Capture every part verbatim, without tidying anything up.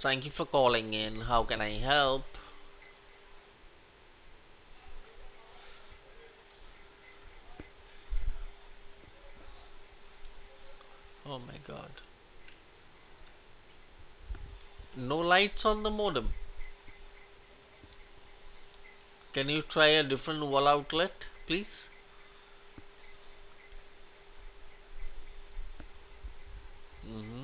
Thank you for calling in. How can I help? Oh my god. No lights on the modem. Can you try a different wall outlet, please? Mm-hmm.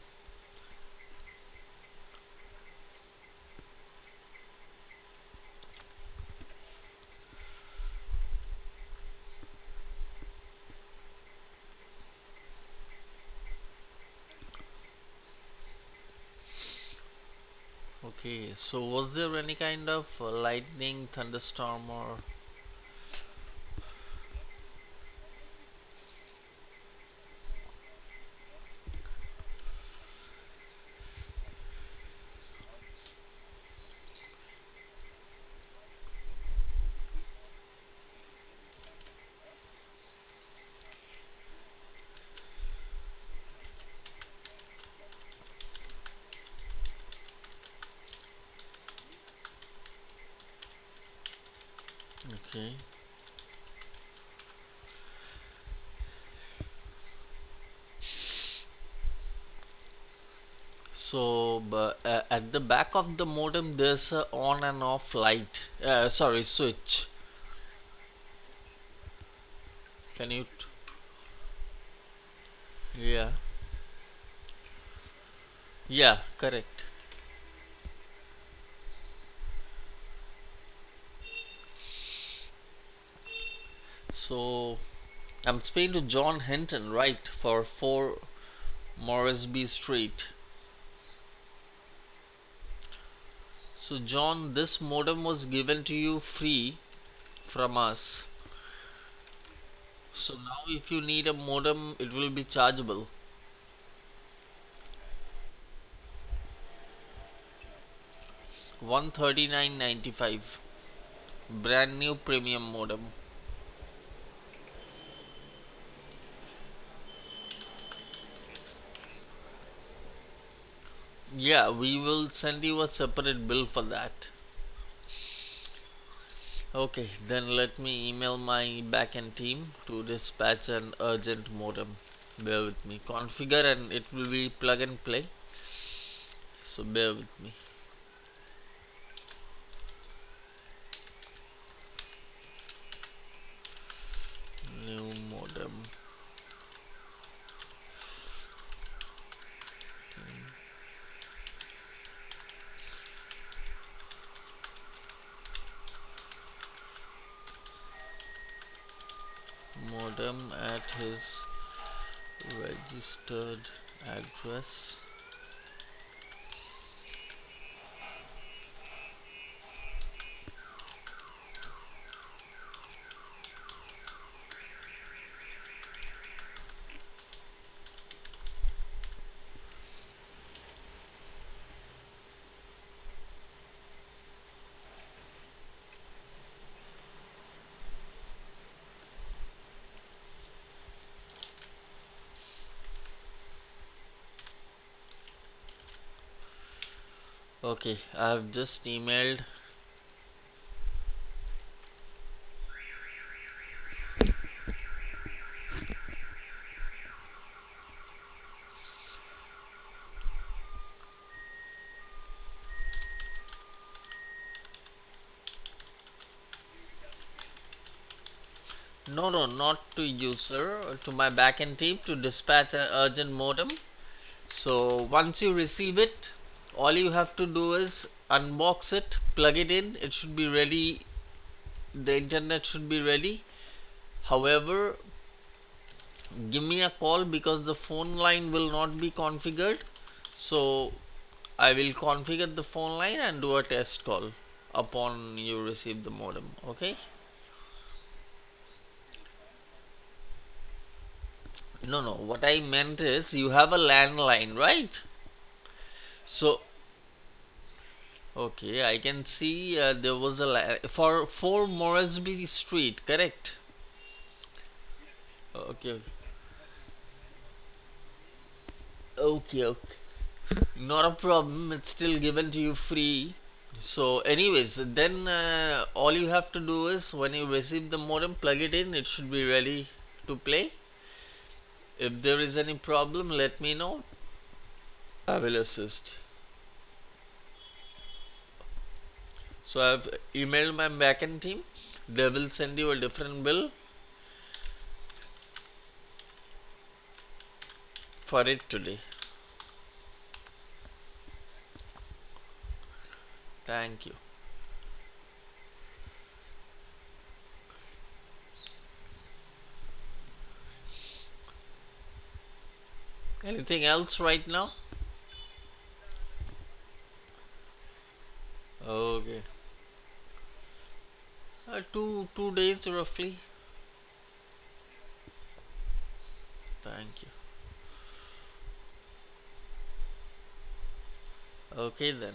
Okay, so was there any kind of uh, lightning, thunderstorm, or. Okay. So, but, uh, at the back of the modem, there's a on and off light. Uh, sorry, switch. Can you? T- yeah. Yeah, correct. So, I'm speaking to John Hinton, right, for four Morrisby Street. So, John, this modem was given to you free from us. So, now if you need a modem, it will be chargeable. one thirty-nine ninety-five. Brand new premium modem. Yeah, we will send you a separate bill for that. Okay, then let me email my backend team to dispatch an urgent modem. Bear with me. Configure and it will be plug and play. So bear with me. New modem. Modem at his registered address. Okay, I have just emailed. No, no, not to you, sir. To my backend team to dispatch an urgent modem. So once you receive it, all you have to do is unbox it, plug it in. It should be ready. The internet should be ready. However, give me a call because the phone line will not be configured. So I will configure the phone line and do a test call upon you receive the modem. Okay? No, no. What I meant is you have a landline, right? So, okay, I can see uh, there was a la- for four Morrisby Street, correct? Okay, okay, okay. Not a problem. It's still given to you free. So, anyways, then uh, all you have to do is when you receive the modem, plug it in. It should be ready to play. If there is any problem, let me know. I will assist. So, I've emailed my backend team. They will send you a different bill for it today. Thank you. Anything else right now? Okay. Uh, two two days roughly. Thank you. Okay then.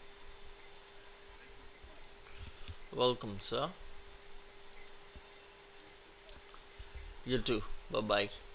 Welcome, sir. You too. Bye bye.